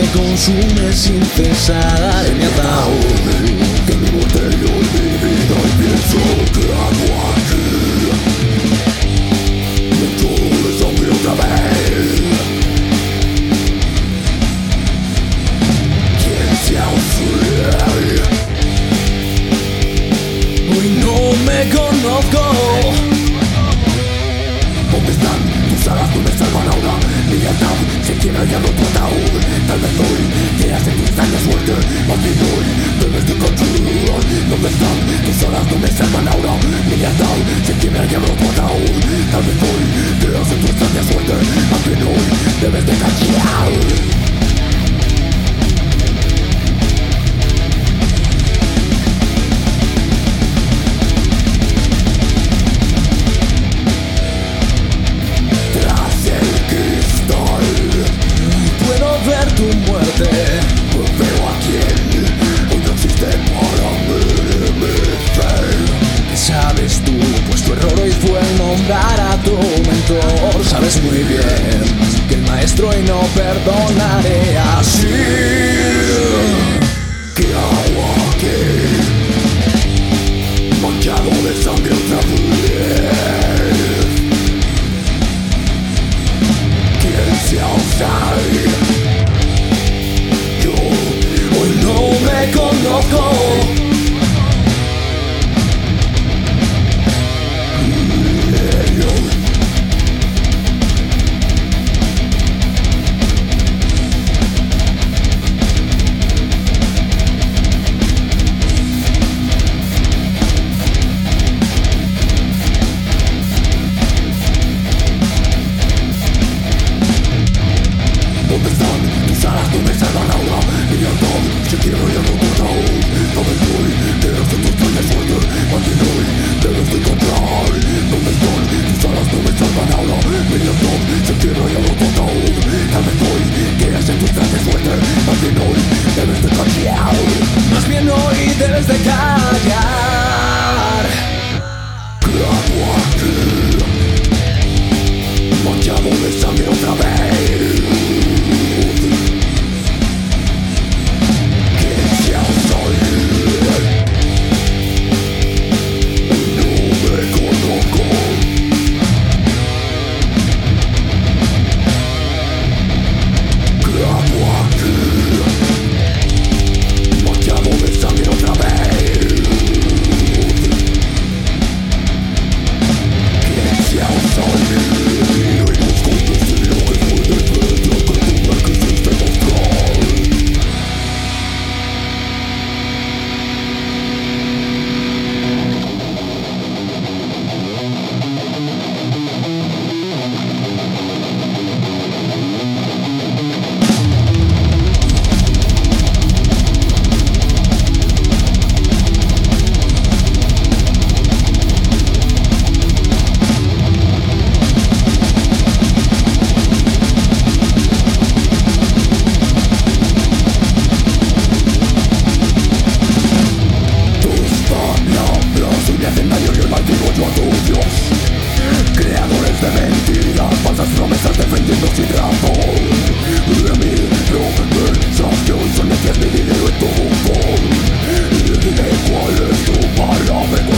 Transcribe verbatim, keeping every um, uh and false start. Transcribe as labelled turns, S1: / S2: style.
S1: consume sin cesar en mi ataúd.
S2: Que mi muerte y olvido y pienso que hago aquí. Dentro de sangre otra vez. ¿Quién se ausente?
S1: Hoy no me conozco.
S2: ¿Dónde están tus alas? ¿Dónde salvan ahora? Mi lealtad se quiebra ya roto ataúd. Tal vez hoy te hace tu extraña suerte. Más bien hoy debes de continuar. ¿Dónde están tus alas? ¿Dónde salvan ahora? Mi lealtad se quiebra ya roto ataúd. Tal vez hoy te hace tu extraña suerte. Más bien hoy debes de canchear.
S1: Tu muerte,
S2: veo a quien hoy no existe para mí, mi fe.
S1: Sabes tú, pues tu error hoy fue nombrar a tu mentor. Sabes muy bien que el maestro hoy no perdonaré así.
S2: ¿Qué hago aquí? Manchado de sangre otra vez. ¿Quién se ausente?
S1: No me conozco.
S2: ¿Dónde están tus alas? ¿Dónde salvan ahora? Mi lealtad se quiebra y roto ataúd. Tal vez hoy te hace tu extraña suerte. Más bien hoy debes de encontrar. ¿Dónde están tus alas? ¿Dónde salvan ahora? Mi lealtad se quiebra y roto ataúd. Tal vez hoy te hace tu extraña suerte. Más bien hoy debes de callar.
S1: Más bien hoy debes de callar.
S2: ¿Qué hago aquí? Manchado de sangre otra vez. Creadores de mentiras, falsas promesas defendiendo sin razón. De mil promesas que hoy son necias, mi dinero y tu voz. Dime cuál es tu palabra.